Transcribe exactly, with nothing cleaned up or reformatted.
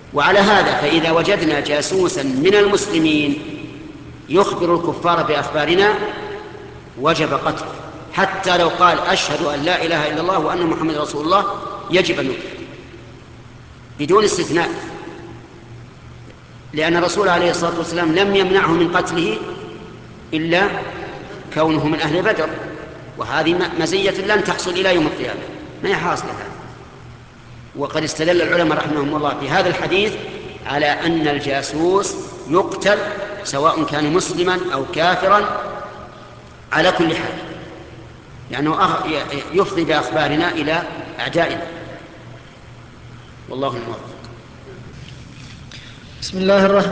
وعلى هذا فإذا وجدنا جاسوسا من المسلمين يخبر الكفار بأخبارنا وجب قتله، حتى لو قال أشهد أن لا إله إلا الله وأن محمد رسول الله يجب أن يقتل بدون استثناء، لأن الرسول عليه الصلاة والسلام لم يمنعه من قتله إلا كونه من أهل بدر، وهذه مزية لن تحصل إلى يوم القيامة، ما هي حاصلة هذا. وقد استدل العلماء رحمهم الله في هذا الحديث على أن الجاسوس يقتل سواء كان مسلما أو كافرا على كل حال، لأنه يعني يفضي بأخبارنا إلى أعدائنا. والله الموفق. بسم الله الرحمن